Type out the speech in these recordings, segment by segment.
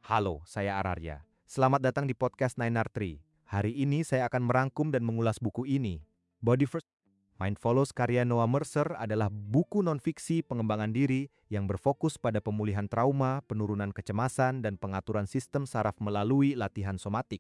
Halo, saya Ararya. Selamat datang di podcast 9R3. Hari ini saya akan merangkum dan mengulas buku ini. Body First Mind Follows karya Noah Mercer adalah buku non-fiksi pengembangan diri yang berfokus pada pemulihan trauma, penurunan kecemasan, dan pengaturan sistem saraf melalui latihan somatik.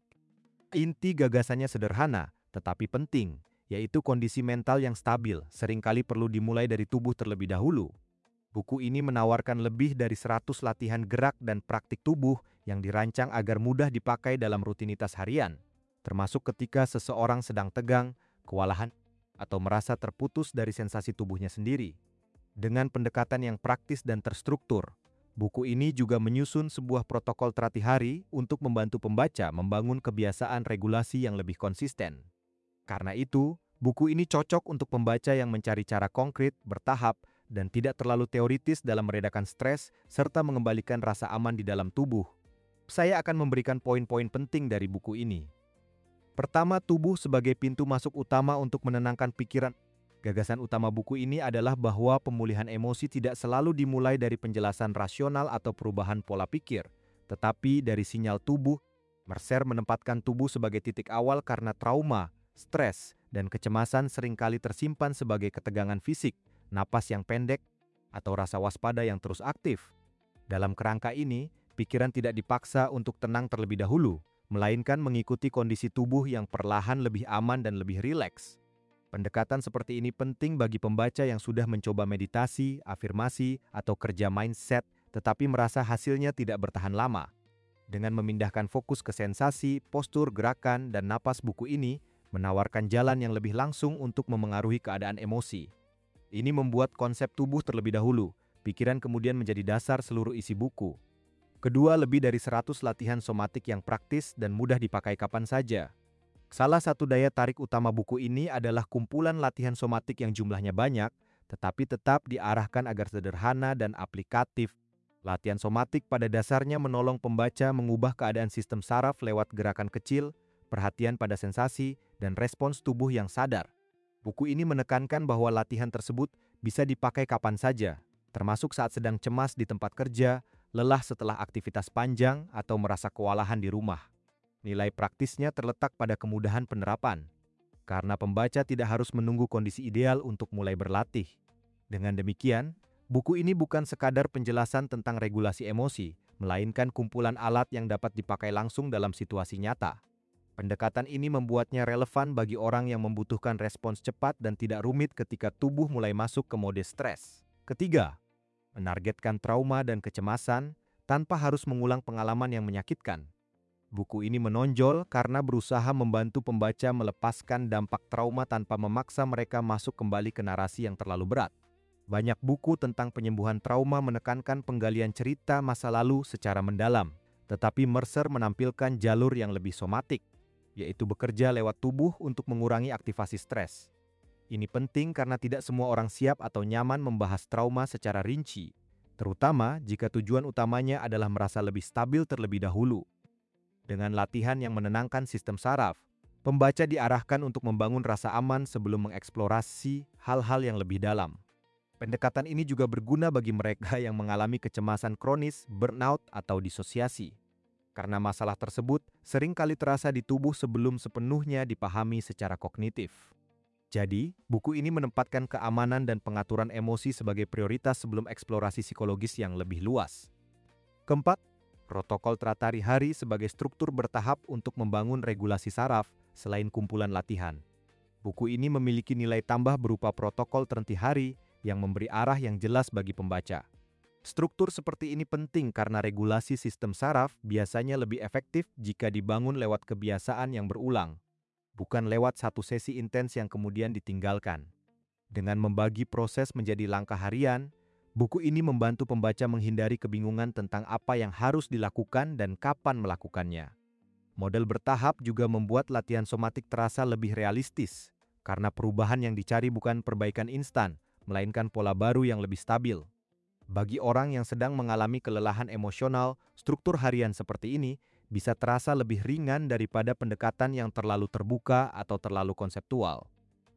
Inti gagasannya sederhana, tetapi penting, yaitu kondisi mental yang stabil seringkali perlu dimulai dari tubuh terlebih dahulu. Buku ini menawarkan lebih dari 100 latihan gerak dan praktik tubuh yang dirancang agar mudah dipakai dalam rutinitas harian, termasuk ketika seseorang sedang tegang, kewalahan, atau merasa terputus dari sensasi tubuhnya sendiri. Dengan pendekatan yang praktis dan terstruktur, buku ini juga menyusun sebuah protokol terapi hari untuk membantu pembaca membangun kebiasaan regulasi yang lebih konsisten. Karena itu, buku ini cocok untuk pembaca yang mencari cara konkret, bertahap, dan tidak terlalu teoritis dalam meredakan stres serta mengembalikan rasa aman di dalam tubuh. Saya akan memberikan poin-poin penting dari buku ini. Pertama, tubuh sebagai pintu masuk utama untuk menenangkan pikiran. Gagasan utama buku ini adalah bahwa pemulihan emosi tidak selalu dimulai dari penjelasan rasional atau perubahan pola pikir, tetapi dari sinyal tubuh. Mercer menempatkan tubuh sebagai titik awal karena trauma, stres, dan kecemasan seringkali tersimpan sebagai ketegangan fisik, napas yang pendek, atau rasa waspada yang terus aktif. Dalam kerangka ini, pikiran tidak dipaksa untuk tenang terlebih dahulu, melainkan mengikuti kondisi tubuh yang perlahan lebih aman dan lebih rileks. Pendekatan seperti ini penting bagi pembaca yang sudah mencoba meditasi, afirmasi, atau kerja mindset, tetapi merasa hasilnya tidak bertahan lama. Dengan memindahkan fokus ke sensasi, postur, gerakan, dan napas, buku ini menawarkan jalan yang lebih langsung untuk memengaruhi keadaan emosi. Ini membuat konsep tubuh terlebih dahulu, pikiran kemudian menjadi dasar seluruh isi buku. Kedua, lebih dari 100 latihan somatik yang praktis dan mudah dipakai kapan saja. Salah satu daya tarik utama buku ini adalah kumpulan latihan somatik yang jumlahnya banyak, tetapi tetap diarahkan agar sederhana dan aplikatif. Latihan somatik pada dasarnya menolong pembaca mengubah keadaan sistem saraf lewat gerakan kecil, perhatian pada sensasi, dan respons tubuh yang sadar. Buku ini menekankan bahwa latihan tersebut bisa dipakai kapan saja, termasuk saat sedang cemas di tempat kerja, lelah setelah aktivitas panjang, atau merasa kewalahan di rumah. Nilai praktisnya terletak pada kemudahan penerapan, karena pembaca tidak harus menunggu kondisi ideal untuk mulai berlatih. Dengan demikian, buku ini bukan sekadar penjelasan tentang regulasi emosi, melainkan kumpulan alat yang dapat dipakai langsung dalam situasi nyata. Pendekatan ini membuatnya relevan bagi orang yang membutuhkan respons cepat dan tidak rumit ketika tubuh mulai masuk ke mode stres. Ketiga, menargetkan trauma dan kecemasan tanpa harus mengulang pengalaman yang menyakitkan. Buku ini menonjol karena berusaha membantu pembaca melepaskan dampak trauma tanpa memaksa mereka masuk kembali ke narasi yang terlalu berat. Banyak buku tentang penyembuhan trauma menekankan penggalian cerita masa lalu secara mendalam, tetapi Mercer menampilkan jalur yang lebih somatik, yaitu bekerja lewat tubuh untuk mengurangi aktivasi stres. Ini penting karena tidak semua orang siap atau nyaman membahas trauma secara rinci, terutama jika tujuan utamanya adalah merasa lebih stabil terlebih dahulu. Dengan latihan yang menenangkan sistem saraf, pembaca diarahkan untuk membangun rasa aman sebelum mengeksplorasi hal-hal yang lebih dalam. Pendekatan ini juga berguna bagi mereka yang mengalami kecemasan kronis, burnout, atau disosiasi. Karena masalah tersebut sering kali terasa di tubuh sebelum sepenuhnya dipahami secara kognitif. Jadi, buku ini menempatkan keamanan dan pengaturan emosi sebagai prioritas sebelum eksplorasi psikologis yang lebih luas. Keempat, protokol terapi hari sebagai struktur bertahap untuk membangun regulasi saraf selain kumpulan latihan. Buku ini memiliki nilai tambah berupa protokol terapi hari yang memberi arah yang jelas bagi pembaca. Struktur seperti ini penting karena regulasi sistem saraf biasanya lebih efektif jika dibangun lewat kebiasaan yang berulang, bukan lewat satu sesi intens yang kemudian ditinggalkan. Dengan membagi proses menjadi langkah harian, buku ini membantu pembaca menghindari kebingungan tentang apa yang harus dilakukan dan kapan melakukannya. Model bertahap juga membuat latihan somatik terasa lebih realistis, karena perubahan yang dicari bukan perbaikan instan, melainkan pola baru yang lebih stabil. Bagi orang yang sedang mengalami kelelahan emosional, struktur harian seperti ini bisa terasa lebih ringan daripada pendekatan yang terlalu terbuka atau terlalu konseptual.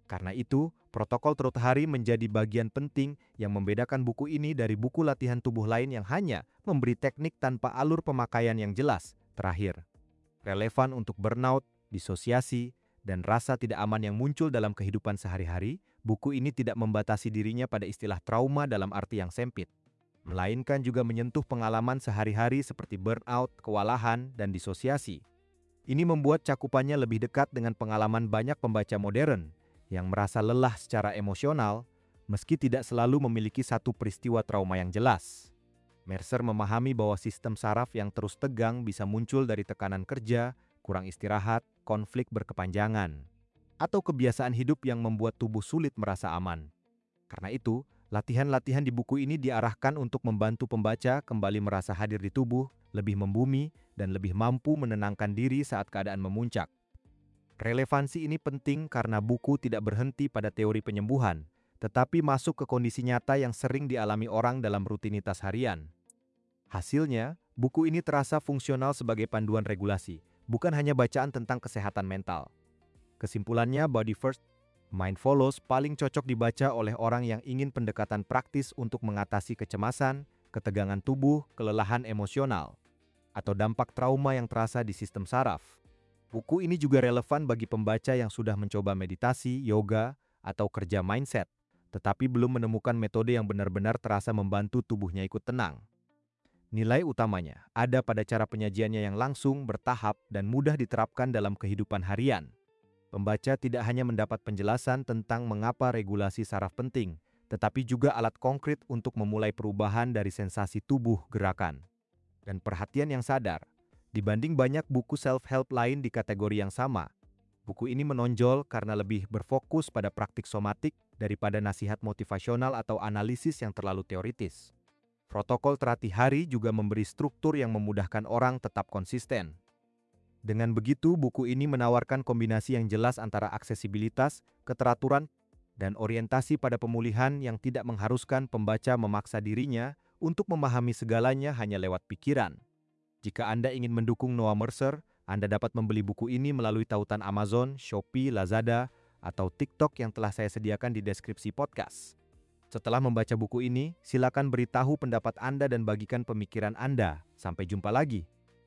Karena itu, protokol Trot Hari menjadi bagian penting yang membedakan buku ini dari buku latihan tubuh lain yang hanya memberi teknik tanpa alur pemakaian yang jelas. Terakhir, relevan untuk burnout, disosiasi, dan rasa tidak aman yang muncul dalam kehidupan sehari-hari, buku ini tidak membatasi dirinya pada istilah trauma dalam arti yang sempit, melainkan juga menyentuh pengalaman sehari-hari seperti burnout, kewalahan, dan disosiasi. Ini membuat cakupannya lebih dekat dengan pengalaman banyak pembaca modern yang merasa lelah secara emosional, meski tidak selalu memiliki satu peristiwa trauma yang jelas. Mercer memahami bahwa sistem saraf yang terus tegang bisa muncul dari tekanan kerja, kurang istirahat, konflik berkepanjangan, atau kebiasaan hidup yang membuat tubuh sulit merasa aman. Karena itu, latihan-latihan di buku ini diarahkan untuk membantu pembaca kembali merasa hadir di tubuh, lebih membumi, dan lebih mampu menenangkan diri saat keadaan memuncak. Relevansi ini penting karena buku tidak berhenti pada teori penyembuhan, tetapi masuk ke kondisi nyata yang sering dialami orang dalam rutinitas harian. Hasilnya, buku ini terasa fungsional sebagai panduan regulasi, bukan hanya bacaan tentang kesehatan mental. Kesimpulannya, Body First, Mind Follows paling cocok dibaca oleh orang yang ingin pendekatan praktis untuk mengatasi kecemasan, ketegangan tubuh, kelelahan emosional, atau dampak trauma yang terasa di sistem saraf. Buku ini juga relevan bagi pembaca yang sudah mencoba meditasi, yoga, atau kerja mindset, tetapi belum menemukan metode yang benar-benar terasa membantu tubuhnya ikut tenang. Nilai utamanya ada pada cara penyajiannya yang langsung, bertahap, dan mudah diterapkan dalam kehidupan harian. Pembaca tidak hanya mendapat penjelasan tentang mengapa regulasi saraf penting, tetapi juga alat konkret untuk memulai perubahan dari sensasi tubuh gerakan dan perhatian yang sadar. Dibanding banyak buku self-help lain di kategori yang sama, buku ini menonjol karena lebih berfokus pada praktik somatik daripada nasihat motivasional atau analisis yang terlalu teoritis. Protokol Terapi Hari juga memberi struktur yang memudahkan orang tetap konsisten. Dengan begitu, buku ini menawarkan kombinasi yang jelas antara aksesibilitas, keteraturan, dan orientasi pada pemulihan yang tidak mengharuskan pembaca memaksa dirinya untuk memahami segalanya hanya lewat pikiran. Jika Anda ingin mendukung Noah Mercer, Anda dapat membeli buku ini melalui tautan Amazon, Shopee, Lazada, atau TikTok yang telah saya sediakan di deskripsi podcast. Setelah membaca buku ini, silakan beritahu pendapat Anda dan bagikan pemikiran Anda. Sampai jumpa lagi.